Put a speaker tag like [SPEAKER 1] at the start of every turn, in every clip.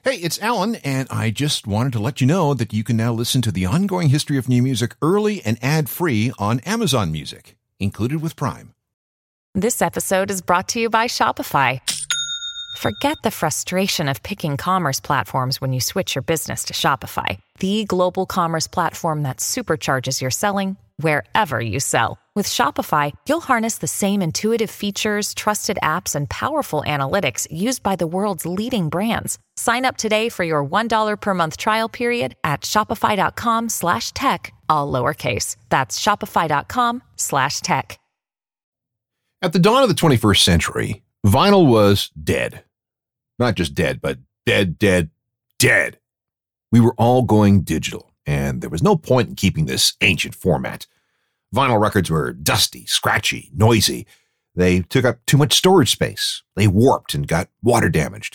[SPEAKER 1] Hey, it's Alan, and I just wanted to let you know that you can now listen to the ongoing history of new music early and ad-free on Amazon Music, included with Prime.
[SPEAKER 2] This episode is brought to you by Shopify. Forget the frustration of picking commerce platforms when you switch your business to Shopify, the global commerce platform that supercharges your selling wherever you sell. With Shopify, you'll harness the same intuitive features, trusted apps, and powerful analytics used by the world's leading brands. Sign up today for your $1 per month trial period at shopify.com/tech, all lowercase. That's shopify.com/tech.
[SPEAKER 1] At the dawn of the 21st century, vinyl was dead. Not just dead, but dead. We were all going digital, and there was no point in keeping this ancient format. Vinyl records were dusty, scratchy, noisy. They took up too much storage space. They warped and got water damaged.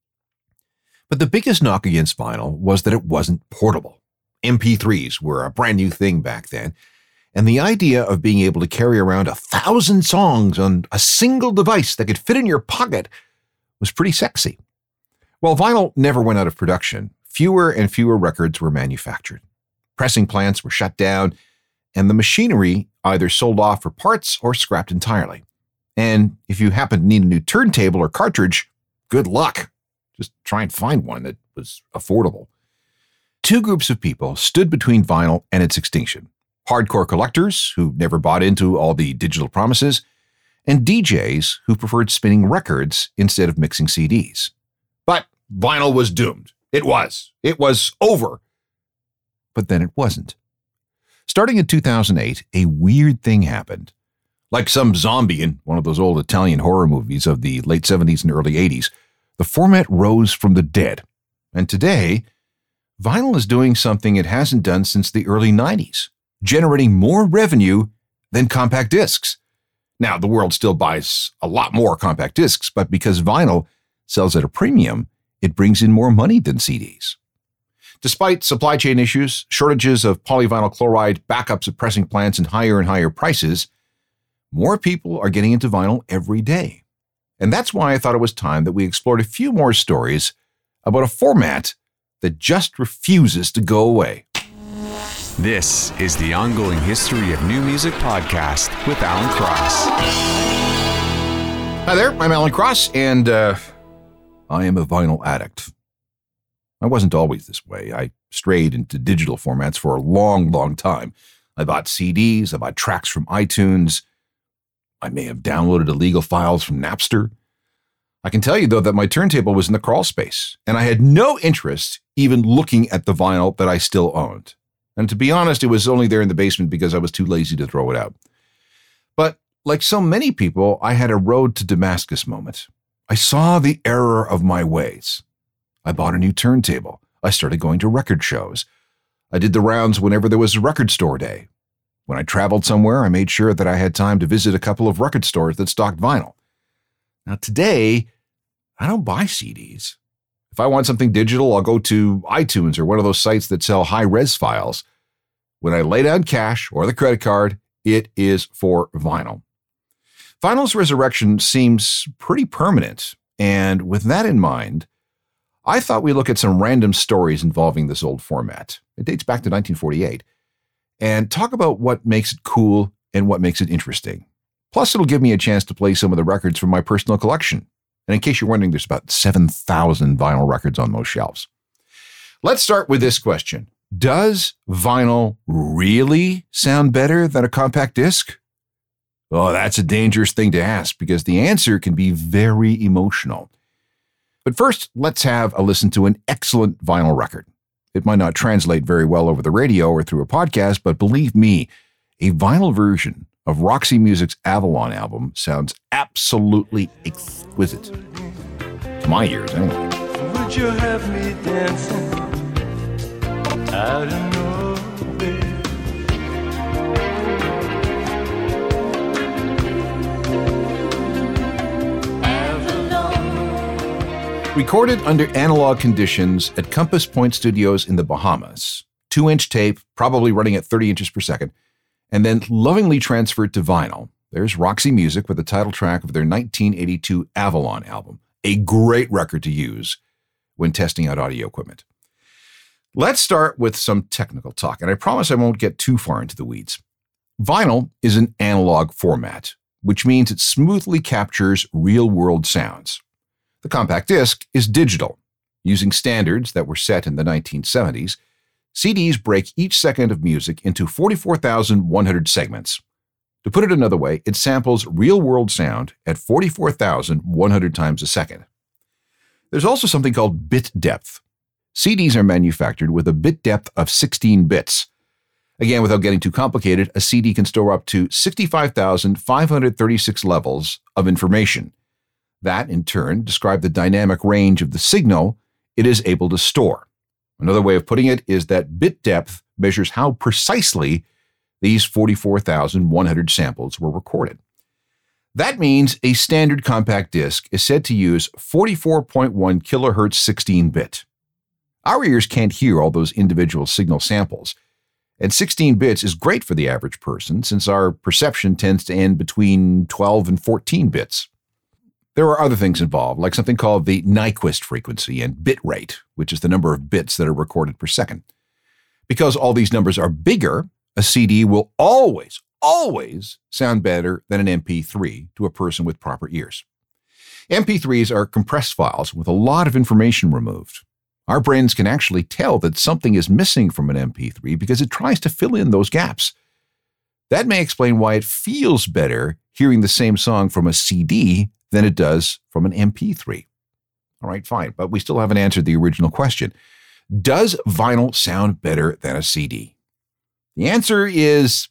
[SPEAKER 1] But the biggest knock against vinyl was that it wasn't portable. MP3s were a brand new thing back then, and the idea of being able to carry around 1,000 songs on a single device that could fit in your pocket was pretty sexy. While vinyl never went out of production, fewer and fewer records were manufactured. Pressing plants were shut down, and the machinery either sold off for parts or scrapped entirely. And if you happen to need a new turntable or cartridge, good luck. Just try and find one that was affordable. Two groups of people stood between vinyl and its extinction. Hardcore collectors who never bought into all the digital promises, and DJs who preferred spinning records instead of mixing CDs. But vinyl was doomed. It was over. But then it wasn't. Starting in 2008, a weird thing happened. Like some zombie in one of those old Italian horror movies of the late 70s and early 80s, the format rose from the dead. And today, vinyl is doing something it hasn't done since the early 90s, generating more revenue than compact discs. Now, the world still buys a lot more compact discs, but because vinyl sells at a premium, it brings in more money than CDs. Despite supply chain issues, shortages of polyvinyl chloride, backups at pressing plants, and higher prices, more people are getting into vinyl every day. And that's why I thought it was time that we explored a few more stories about a format that just refuses to go away.
[SPEAKER 3] This is the Ongoing History of New Music podcast with Alan Cross.
[SPEAKER 1] Hi there, I'm Alan Cross, and I am a vinyl addict. I wasn't always this way. I strayed into digital formats for a long time. I bought CDs, I bought tracks from iTunes. I may have downloaded illegal files from Napster. I can tell you, though, that my turntable was in the crawl space, and I had no interest even looking at the vinyl that I still owned. And to be honest, it was only there in the basement because I was too lazy to throw it out. But like so many people, I had a road to Damascus moment. I saw the error of my ways. I bought a new turntable. I started going to record shows. I did the rounds whenever there was a record store day. When I traveled somewhere, I made sure that I had time to visit a couple of record stores that stocked vinyl. Now today, I don't buy CDs. If I want something digital, I'll go to iTunes or one of those sites that sell high-res files. When I lay down cash or the credit card, it is for vinyl. Vinyl's resurrection seems pretty permanent, and with that in mind, I thought we'd look at some random stories involving this old format. It dates back to 1948, and talk about what makes it cool and what makes it interesting. Plus, it'll give me a chance to play some of the records from my personal collection. And in case you're wondering, there's about 7,000 vinyl records on those shelves. Let's start with this question. Does vinyl really sound better than a compact disc? Oh, that's a dangerous thing to ask because the answer can be very emotional. But first, let's have a listen to an excellent vinyl record. It might not translate very well over the radio or through a podcast, but believe me, a vinyl version of Roxy Music's Avalon album sounds absolutely exquisite. To my ears, anyway.
[SPEAKER 4] Would you have me dancing out of nowhere?
[SPEAKER 1] Recorded under analog conditions at Compass Point Studios in the Bahamas, 2-inch tape, probably running at 30 inches per second, and then lovingly transferred to vinyl. There's Roxy Music with the title track of their 1982 Avalon album, a great record to use when testing out audio equipment. Let's start with some technical talk, and I promise I won't get too far into the weeds. Vinyl is an analog format, which means it smoothly captures real-world sounds. The compact disc is digital. Using standards that were set in the 1970s, CDs break each second of music into 44,100 segments. To put it another way, it samples real-world sound at 44,100 times a second. There's also something called bit depth. CDs are manufactured with a bit depth of 16 bits. Again, without getting too complicated, a CD can store up to 65,536 levels of information. That, in turn, describes the dynamic range of the signal it is able to store. Another way of putting it is that bit depth measures how precisely these 44,100 samples were recorded. That means a standard compact disc is said to use 44.1 kilohertz 16-bit. Our ears can't hear all those individual signal samples, and 16 bits is great for the average person since our perception tends to end between 12 and 14 bits. There are other things involved, like something called the Nyquist frequency and bit rate, which is the number of bits that are recorded per second. Because all these numbers are bigger, a CD will always sound better than an MP3 to a person with proper ears. MP3s are compressed files with a lot of information removed. Our brains can actually tell that something is missing from an MP3 because it tries to fill in those gaps. That may explain why it feels better hearing the same song from a CD than it does from an MP3. All right, fine, but we still haven't answered the original question. Does vinyl sound better than a CD? The answer is,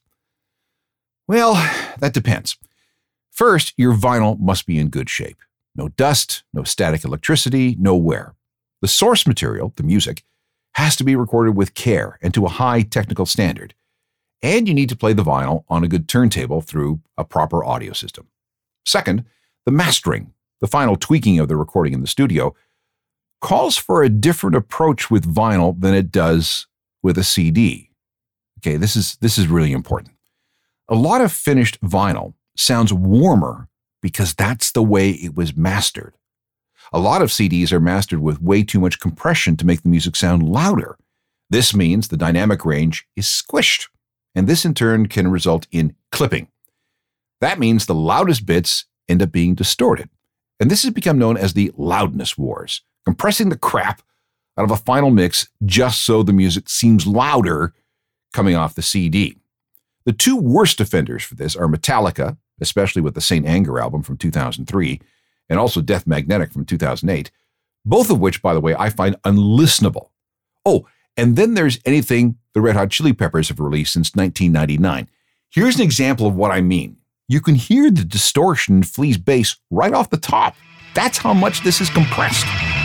[SPEAKER 1] well, that depends. First, your vinyl must be in good shape. No dust, no static electricity, no wear. The source material, the music, has to be recorded with care and to a high technical standard. And you need to play the vinyl on a good turntable through a proper audio system. Second, the mastering, the final tweaking of the recording in the studio, calls for a different approach with vinyl than it does with a CD. Okay, this is really important. A lot of finished vinyl sounds warmer because that's the way it was mastered. A lot of CDs are mastered with way too much compression to make the music sound louder. This means the dynamic range is squished, and this in turn can result in clipping. That means the loudest bits end up being distorted. And this has become known as the loudness wars, compressing the crap out of a final mix just so the music seems louder coming off the CD. The two worst offenders for this are Metallica, especially with the Saint Anger album from 2003, and also Death Magnetic from 2008, both of which, by the way, I find unlistenable. Oh, and then there's anything the Red Hot Chili Peppers have released since 1999. Here's an example of what I mean. You can hear the distortion in Flea's bass right off the top. That's how much this is compressed.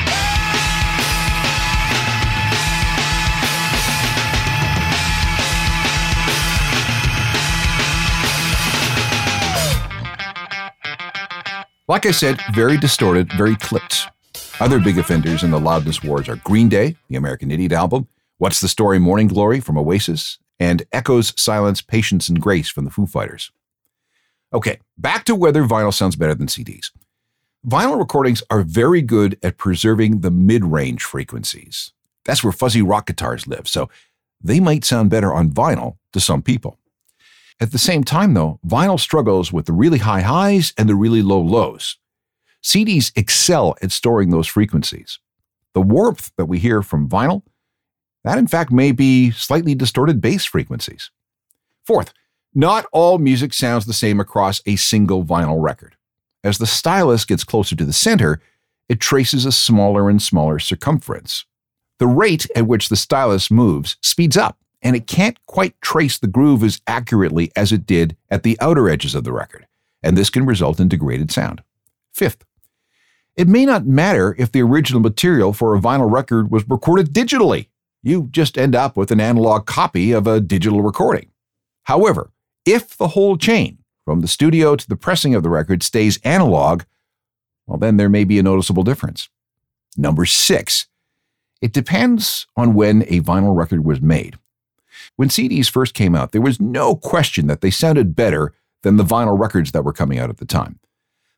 [SPEAKER 1] Like I said, very distorted, very clipped. Other big offenders in the loudness wars are Green Day, the American Idiot album, What's the Story, Morning Glory from Oasis, and Echoes, Silence, Patience, and Grace from the Foo Fighters. Okay, back to whether vinyl sounds better than CDs. Vinyl recordings are very good at preserving the mid-range frequencies. That's where fuzzy rock guitars live, so they might sound better on vinyl to some people. At the same time, though, vinyl struggles with the really high highs and the really low lows. CDs excel at storing those frequencies. The warmth that we hear from vinyl, that in fact may be slightly distorted bass frequencies. Fourth, not all music sounds the same across a single vinyl record. As the stylus gets closer to the center, it traces a smaller and smaller circumference. The rate at which the stylus moves speeds up, and it can't quite trace the groove as accurately as it did at the outer edges of the record, and this can result in degraded sound. Fifth, it may not matter if the original material for a vinyl record was recorded digitally. You just end up with an analog copy of a digital recording. However, if the whole chain, from the studio to the pressing of the record, stays analog, well, then there may be a noticeable difference. Number 6, it depends on when a vinyl record was made. When CDs first came out, there was no question that they sounded better than the vinyl records that were coming out at the time.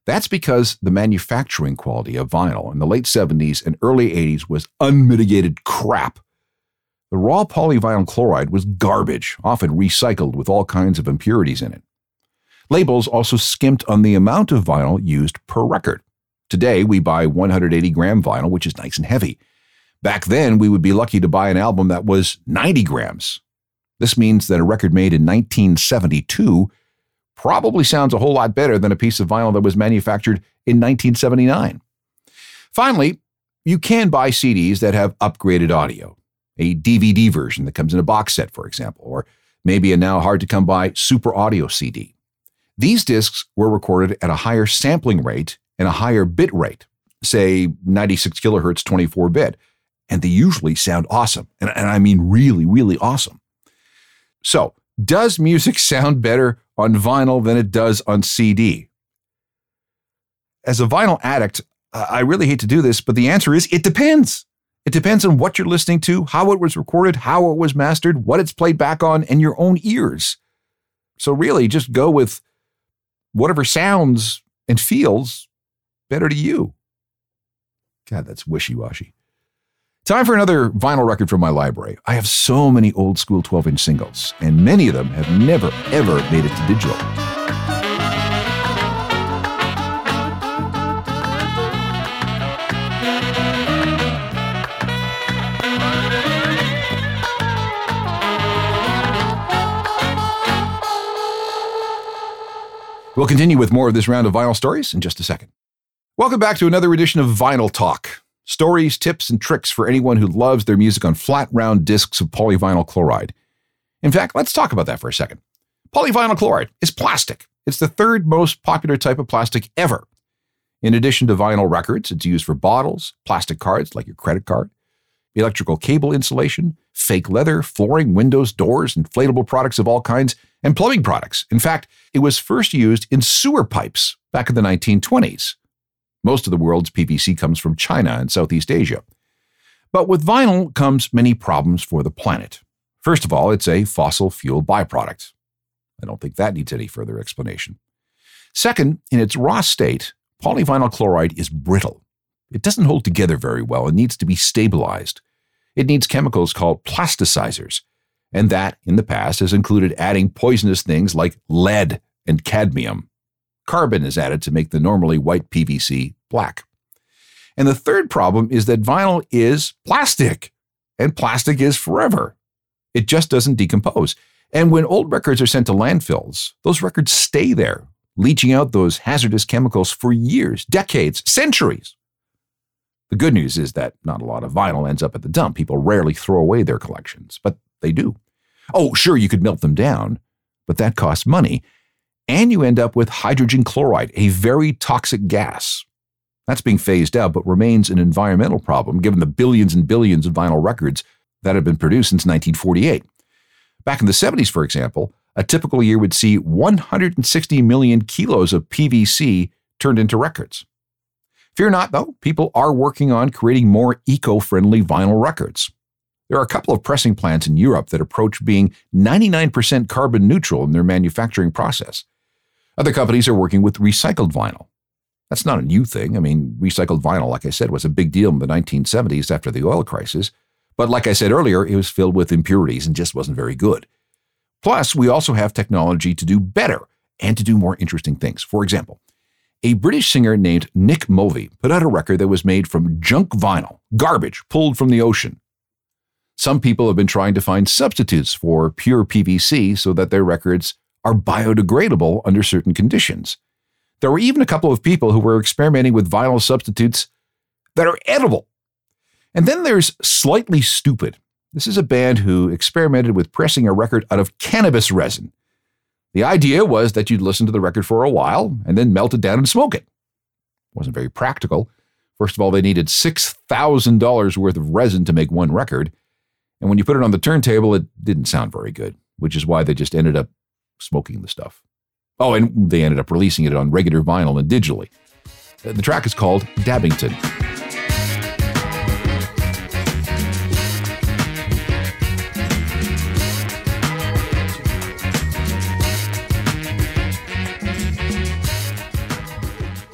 [SPEAKER 1] That's because the manufacturing quality of vinyl in the late 70s and early 80s was unmitigated crap. The raw polyvinyl chloride was garbage, often recycled with all kinds of impurities in it. Labels also skimped on the amount of vinyl used per record. Today, we buy 180-gram vinyl, which is nice and heavy. Back then, we would be lucky to buy an album that was 90 grams. This means that a record made in 1972 probably sounds a whole lot better than a piece of vinyl that was manufactured in 1979. Finally, you can buy CDs that have upgraded audio, a DVD version that comes in a box set, for example, or maybe a now hard-to-come-by Super Audio CD. These discs were recorded at a higher sampling rate and a higher bit rate, say 96 kilohertz 24-bit, and they usually sound awesome, and I mean really, really awesome. So, does music sound better on vinyl than it does on CD? As a vinyl addict, I really hate to do this, but the answer is it depends. It depends on what you're listening to, how it was recorded, how it was mastered, what it's played back on, and your own ears. So really, just go with whatever sounds and feels better to you. God, that's wishy-washy. Time for another vinyl record from my library. I have so many old school 12-inch singles, and many of them have never, ever made it to digital. We'll continue with more of this round of vinyl stories in just a second. Welcome back to another edition of Vinyl Talk. Stories, tips, and tricks for anyone who loves their music on flat, round discs of polyvinyl chloride. In fact, let's talk about that for a second. Polyvinyl chloride is plastic. It's the third most popular type of plastic ever. In addition to vinyl records, it's used for bottles, plastic cards like your credit card, electrical cable insulation, fake leather, flooring, windows, doors, inflatable products of all kinds, and plumbing products. In fact, it was first used in sewer pipes back in the 1920s. Most of the world's PVC comes from China and Southeast Asia. But with vinyl comes many problems for the planet. First of all, it's a fossil fuel byproduct. I don't think that needs any further explanation. Second, in its raw state, polyvinyl chloride is brittle. It doesn't hold together very well and needs to be stabilized. It needs chemicals called plasticizers, and that, in the past, has included adding poisonous things like lead and cadmium. Carbon is added to make the normally white PVC black. And the third problem is that vinyl is plastic, and plastic is forever. It just doesn't decompose. And when old records are sent to landfills, those records stay there, leaching out those hazardous chemicals for years, decades, centuries. The good news is that not a lot of vinyl ends up at the dump. People rarely throw away their collections, but they do. Oh, sure, you could melt them down, but that costs money. And you end up with hydrogen chloride, a very toxic gas. That's being phased out, but remains an environmental problem given the billions and billions of vinyl records that have been produced since 1948. Back in the 70s, for example, a typical year would see 160 million kilos of PVC turned into records. Fear not, though, people are working on creating more eco-friendly vinyl records. There are a couple of pressing plants in Europe that approach being 99% carbon neutral in their manufacturing process. Other companies are working with recycled vinyl. That's not a new thing. I mean, recycled vinyl, like I said, was a big deal in the 1970s after the oil crisis. But like I said earlier, it was filled with impurities and just wasn't very good. Plus, we also have technology to do better and to do more interesting things. For example, a British singer named Nick Mulvey put out a record that was made from junk vinyl, garbage pulled from the ocean. Some people have been trying to find substitutes for pure PVC so that their records are biodegradable under certain conditions. There were even a couple of people who were experimenting with vinyl substitutes that are edible. And then there's Slightly Stupid. This is a band who experimented with pressing a record out of cannabis resin. The idea was that you'd listen to the record for a while and then melt it down and smoke it. It wasn't very practical. First of all, they needed $6,000 worth of resin to make one record. And when you put it on the turntable, it didn't sound very good, which is why they just ended up smoking the stuff. Oh, and they ended up releasing it on regular vinyl and digitally. The track is called Dabbington.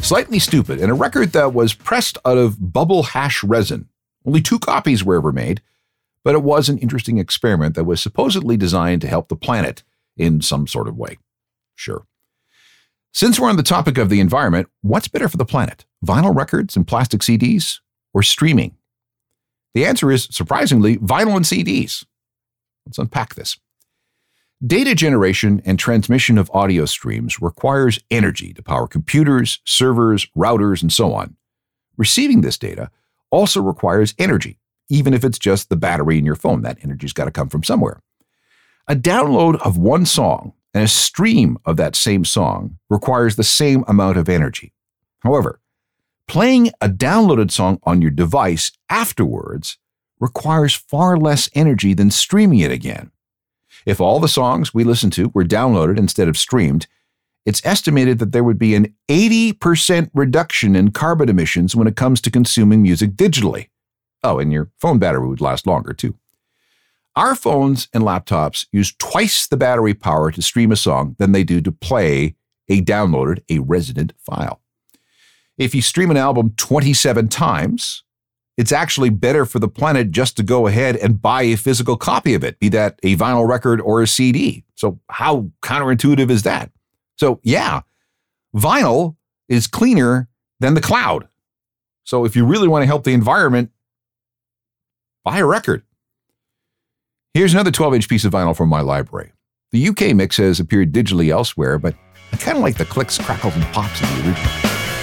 [SPEAKER 1] Slightly Stupid, and a record that was pressed out of bubble hash resin. Only 2 copies were ever made, but it was an interesting experiment that was supposedly designed to help the planet in some sort of way. Sure. Since we're on the topic of the environment, what's better for the planet? Vinyl records and plastic CDs, or streaming? The answer is, surprisingly, vinyl and CDs. Let's unpack this. Data generation and transmission of audio streams requires energy to power computers, servers, routers, and so on. Receiving this data also requires energy, even if it's just the battery in your phone. That energy's got to come from somewhere. A download of one song and a stream of that same song requires the same amount of energy. However, playing a downloaded song on your device afterwards requires far less energy than streaming it again. If all the songs we listen to were downloaded instead of streamed, it's estimated that there would be an 80% reduction in carbon emissions when it comes to consuming music digitally. Oh, and your phone battery would last longer too. Our phones and laptops use twice the battery power to stream a song than they do to play a resident file. If you stream an album 27 times, it's actually better for the planet just to go ahead and buy a physical copy of it, be that a vinyl record or a CD. So how counterintuitive is that? So yeah, vinyl is cleaner than the cloud. So if you really want to help the environment, buy a record. Here's another 12-inch piece of vinyl from my library. The UK mix has appeared digitally elsewhere, but I kind of like the clicks, crackles, and pops of the original.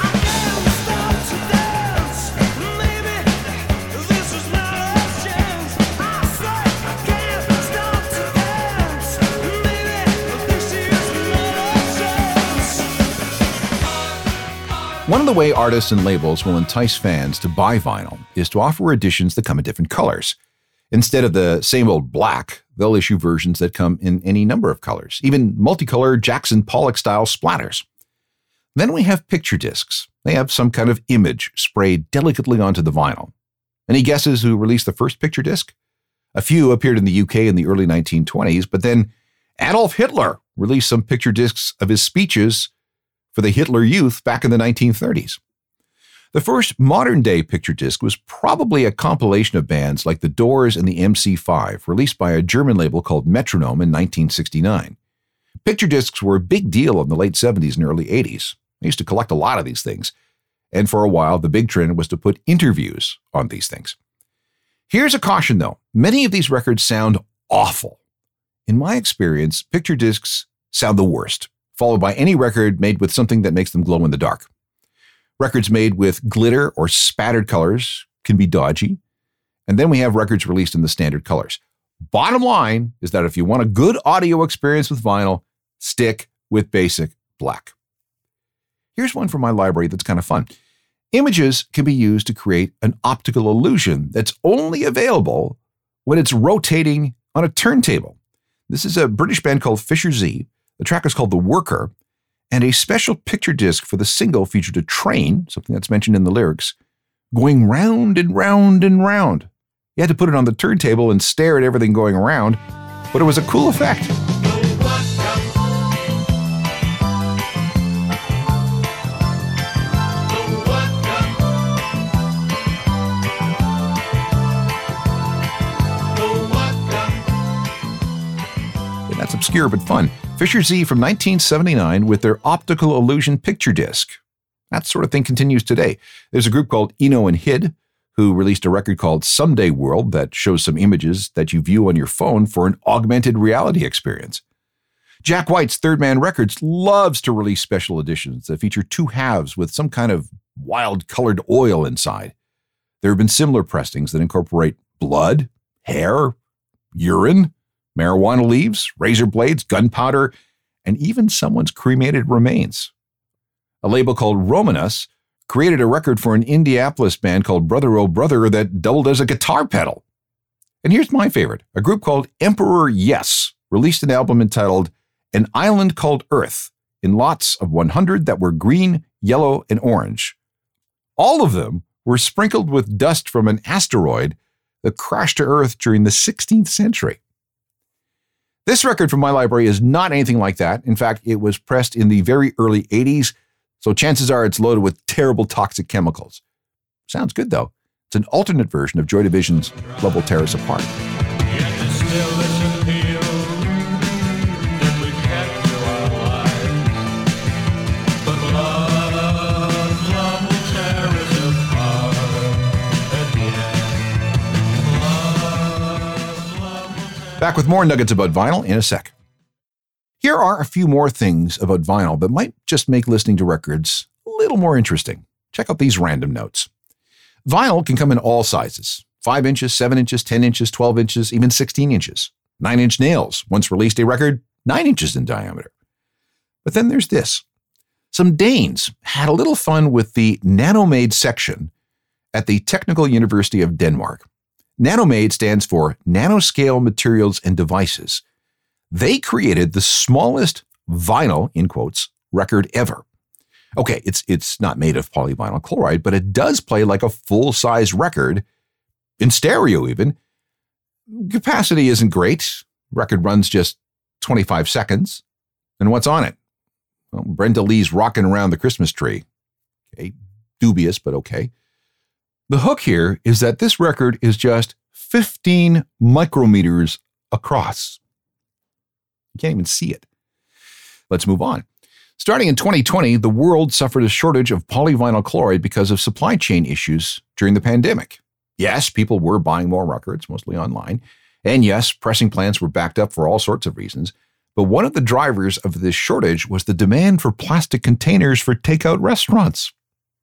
[SPEAKER 1] One of the way artists and labels will entice fans to buy vinyl is to offer editions that come in different colors. Instead of the same old black, they'll issue versions that come in any number of colors, even multicolor Jackson Pollock-style splatters. Then we have picture discs. They have some kind of image sprayed delicately onto the vinyl. Any guesses who released the first picture disc? A few appeared in the UK in the early 1920s, but then Adolf Hitler released some picture discs of his speeches for the Hitler Youth back in the 1930s. The first modern-day picture disc was probably a compilation of bands like The Doors and the MC5, released by a German label called Metronome in 1969. Picture discs were a big deal in the late 70s and early 80s. I used to collect a lot of these things, and for a while the big trend was to put interviews on these things. Here's a caution, though. Many of these records sound awful. In my experience, picture discs sound the worst, followed by any record made with something that makes them glow in the dark. Records made with glitter or spattered colors can be dodgy. And then we have records released in the standard colors. Bottom line is that if you want a good audio experience with vinyl, stick with basic black. Here's one from my library that's kind of fun. Images can be used to create an optical illusion that's only available when it's rotating on a turntable. This is a British band called Fisher Z. The track is called The Worker, and a special picture disc for the single featured a train, something that's mentioned in the lyrics, going round and round and round. You had to put it on the turntable and stare at everything going around, but it was a cool effect. And that's obscure but fun. Fisher Z from 1979 with their optical illusion picture disc. That sort of thing continues today. There's a group called Eno and Hid who released a record called Someday World that shows some images that you view on your phone for an augmented reality experience. Jack White's Third Man Records loves to release special editions that feature 2 halves with some kind of wild colored oil inside. There have been similar pressings that incorporate blood, hair, urine, marijuana leaves, razor blades, gunpowder, and even someone's cremated remains. A label called Romanus created a record for an Indianapolis band called Brother Oh Brother that doubled as a guitar pedal. And here's my favorite. A group called Emperor Yes released an album entitled An Island Called Earth in lots of 100 that were green, yellow, and orange. All of them were sprinkled with dust from an asteroid that crashed to Earth during the 16th century. This record from my library is not anything like that. In fact, it was pressed in the very early 80s, So chances are it's loaded with terrible toxic chemicals. Sounds good, though. It's an alternate version of Joy Division's Love Will Tear Us Apart. Back with more nuggets about vinyl in a sec. Here are a few more things about vinyl that might just make listening to records a little more interesting. Check out these random notes. Vinyl can come in all sizes: 5 inches, 7 inches, 10 inches, 12 inches, even 16 inches. 9-inch nails once released a record 9 inches in diameter. But then there's this. Some Danes had a little fun with the Nanomade section at the Technical University of Denmark. Nanomade stands for Nanoscale Materials and Devices. They created the smallest vinyl, in quotes, record ever. Okay, it's not made of polyvinyl chloride, but it does play like a full-size record, in stereo even. Capacity isn't great. Record runs just 25 seconds. And what's on it? Well, Brenda Lee's Rockin' Around the Christmas Tree. Okay, dubious, but okay. The hook here is that this record is just 15 micrometers across. You can't even see it. Let's move on. Starting in 2020, the world suffered a shortage of polyvinyl chloride because of supply chain issues during the pandemic. Yes, people were buying more records, mostly online. And yes, pressing plants were backed up for all sorts of reasons. But one of the drivers of this shortage was the demand for plastic containers for takeout restaurants.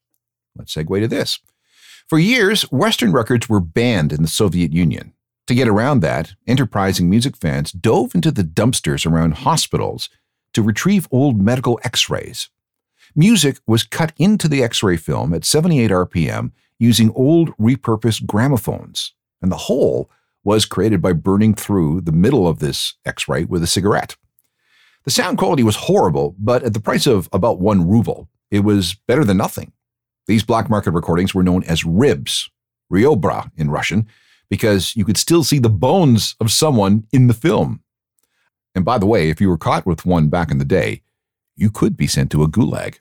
[SPEAKER 1] Let's segue to this. For years, Western records were banned in the Soviet Union. To get around that, enterprising music fans dove into the dumpsters around hospitals to retrieve old medical x-rays. Music was cut into the x-ray film at 78 RPM using old repurposed gramophones, and the whole was created by burning through the middle of this x-ray with a cigarette. The sound quality was horrible, but at the price of about 1 ruble, it was better than nothing. These black market recordings were known as ribs, ryobra in Russian, because you could still see the bones of someone in the film. And by the way, if you were caught with one back in the day, you could be sent to a gulag.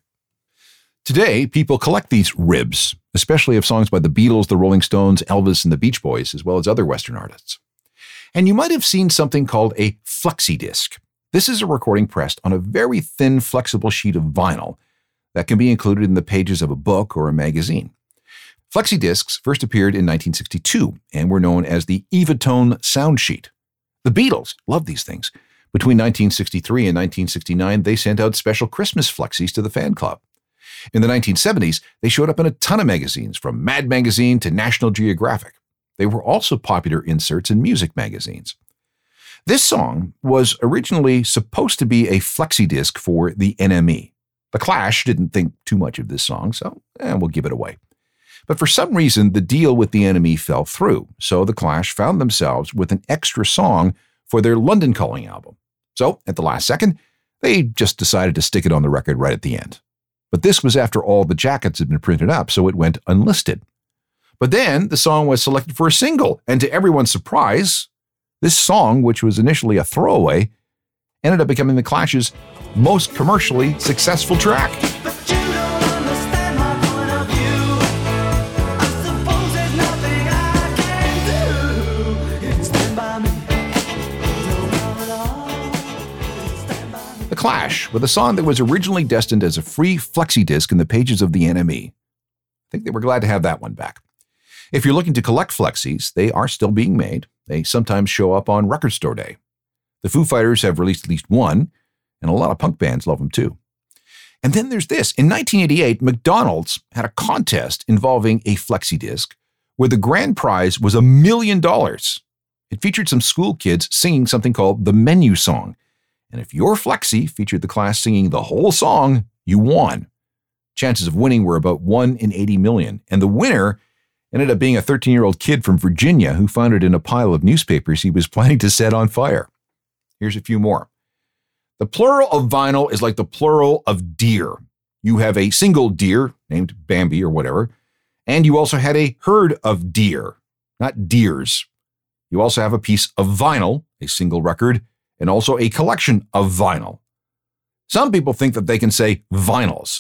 [SPEAKER 1] Today, people collect these ribs, especially of songs by the Beatles, the Rolling Stones, Elvis, and the Beach Boys, as well as other Western artists. And you might have seen something called a flexi disc. This is a recording pressed on a very thin, flexible sheet of vinyl that can be included in the pages of a book or a magazine. Flexi discs first appeared in 1962 and were known as the Evatone sound sheet. The Beatles loved these things. Between 1963 and 1969, they sent out special Christmas flexis to the fan club. In the 1970s, they showed up in a ton of magazines, from Mad Magazine to National Geographic. They were also popular inserts in music magazines. This song was originally supposed to be a flexi disc for the NME. The Clash didn't think too much of this song, so we'll give it away. But for some reason, the deal with the NME fell through, so the Clash found themselves with an extra song for their London Calling album. So, at the last second, they just decided to stick it on the record right at the end. But this was after all the jackets had been printed up, so it went unlisted. But then the song was selected for a single, and to everyone's surprise, this song, which was initially a throwaway, ended up becoming the Clash's most commercially successful track. The Clash, with a song that was originally destined as a free flexi disc in the pages of the NME. I think they were glad to have that one back. If you're looking to collect flexis, they are still being made. They sometimes show up on Record Store Day. The Foo Fighters have released at least one, and a lot of punk bands love them too. And then there's this. In 1988, McDonald's had a contest involving a flexi disc where the grand prize was $1 million. It featured some school kids singing something called the menu song. And if your flexi featured the Clash singing the whole song, you won. Chances of winning were about 1 in 80 million. And the winner ended up being a 13-year-old kid from Virginia who found it in a pile of newspapers he was planning to set on fire. Here's a few more. The plural of vinyl is like the plural of deer. You have a single deer named Bambi or whatever, and you also had a herd of deer, not deers. You also have a piece of vinyl, a single record, and also a collection of vinyl. Some people think that they can say vinyls.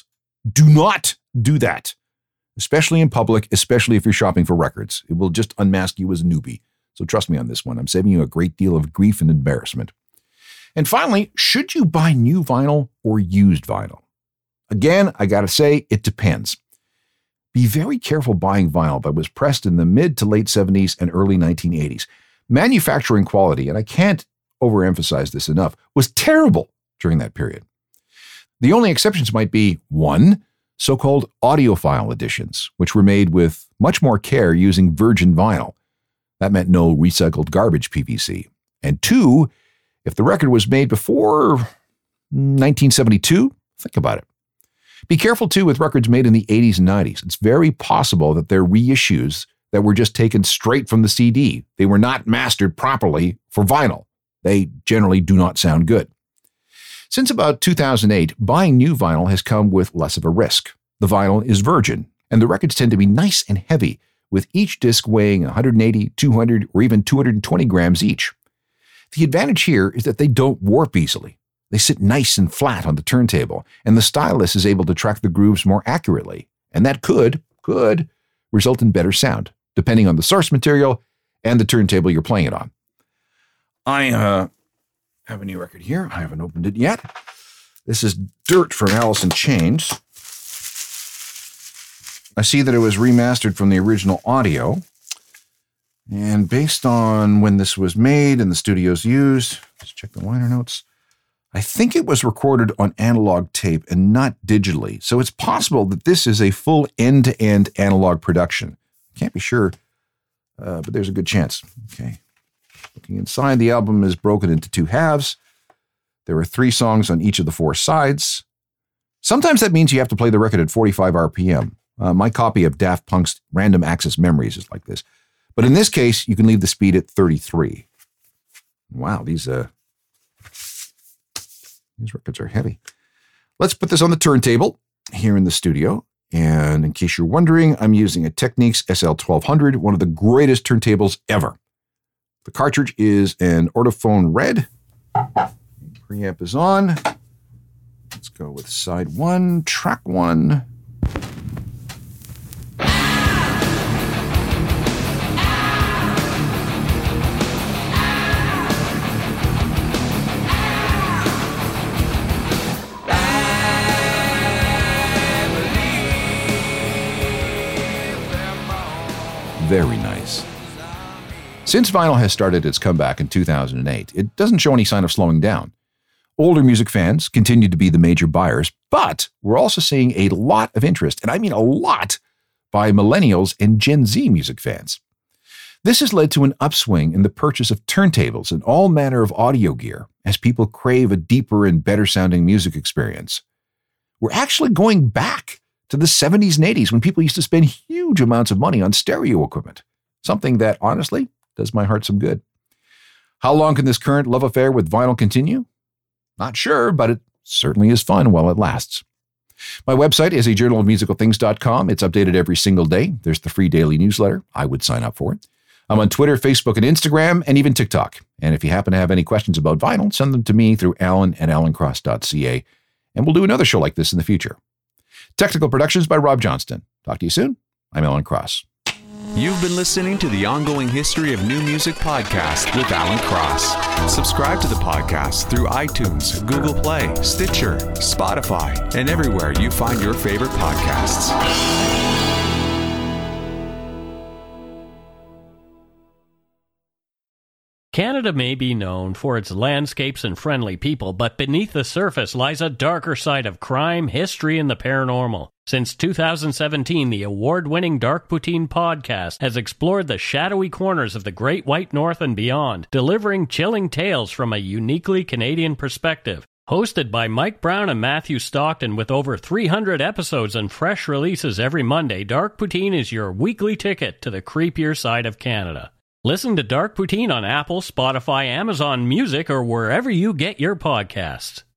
[SPEAKER 1] Do not do that, especially in public, especially if you're shopping for records. It will just unmask you as a newbie. So trust me on this one. I'm saving you a great deal of grief and embarrassment. And finally, should you buy new vinyl or used vinyl? Again, I got to say, it depends. Be very careful buying vinyl that was pressed in the mid to late 70s and early 1980s. Manufacturing quality, and I can't overemphasize this enough, was terrible during that period. The only exceptions might be, 1, so-called audiophile editions, which were made with much more care using virgin vinyl. That meant no recycled garbage PVC. And 2, if the record was made before 1972, think about it. Be careful, too, with records made in the 80s and 90s. It's very possible that they're reissues that were just taken straight from the CD. They were not mastered properly for vinyl. They generally do not sound good. Since about 2008, buying new vinyl has come with less of a risk. The vinyl is virgin, and the records tend to be nice and heavy, with each disc weighing 180, 200, or even 220 grams each. The advantage here is that they don't warp easily. They sit nice and flat on the turntable, and the stylus is able to track the grooves more accurately, and that could result in better sound, depending on the source material and the turntable you're playing it on. I have a new record here. I haven't opened it yet. This is Dirt from Alice in Chains. I see that it was remastered from the original audio, and based on when this was made and the studios used, let's check the liner notes. I think it was recorded on analog tape and not digitally, so it's possible that this is a full end-to-end analog production. Can't be sure, but there's a good chance. Okay. Looking inside, the album is broken into 2 halves. There are 3 songs on each of the 4 sides. Sometimes that means you have to play the record at 45 RPM. My copy of Daft Punk's Random Access Memories is like this. But in this case, you can leave the speed at 33. Wow, these records are heavy. Let's put this on the turntable here in the studio. And in case you're wondering, I'm using a Technics SL1200, one of the greatest turntables ever. The cartridge is an Ortophone Red. Preamp is on. Let's go with side 1, track 1. Very nice. Since vinyl has started its comeback in 2008, it doesn't show any sign of slowing down. Older music fans continue to be the major buyers, but we're also seeing a lot of interest, and I mean a lot, by millennials and Gen Z music fans. This has led to an upswing in the purchase of turntables and all manner of audio gear as people crave a deeper and better sounding music experience. We're actually going back to the 70s and 80s when people used to spend huge amounts of money on stereo equipment, something that honestly does my heart some good. How long can this current love affair with vinyl continue? Not sure, but it certainly is fun while it lasts. My website is ajournalofmusicalthings.com. It's updated every single day. There's the free daily newsletter. I would sign up for it. I'm on Twitter, Facebook, and Instagram, and even TikTok. And if you happen to have any questions about vinyl, send them to me through alan@alancross.ca, and we'll do another show like this in the future. Technical productions by Rob Johnston. Talk to you soon. I'm Alan Cross.
[SPEAKER 3] You've been listening to the Ongoing History of New Music podcast with Alan Cross. Subscribe to the podcast through iTunes, Google Play, Stitcher, Spotify, and everywhere you find your favorite podcasts.
[SPEAKER 5] Canada may be known for its landscapes and friendly people, but beneath the surface lies a darker side of crime, history, and the paranormal. Since 2017, the award-winning Dark Poutine podcast has explored the shadowy corners of the Great White North and beyond, delivering chilling tales from a uniquely Canadian perspective. Hosted by Mike Brown and Matthew Stockton with over 300 episodes and fresh releases every Monday, Dark Poutine is your weekly ticket to the creepier side of Canada. Listen to Dark Poutine on Apple, Spotify, Amazon Music, or wherever you get your podcasts.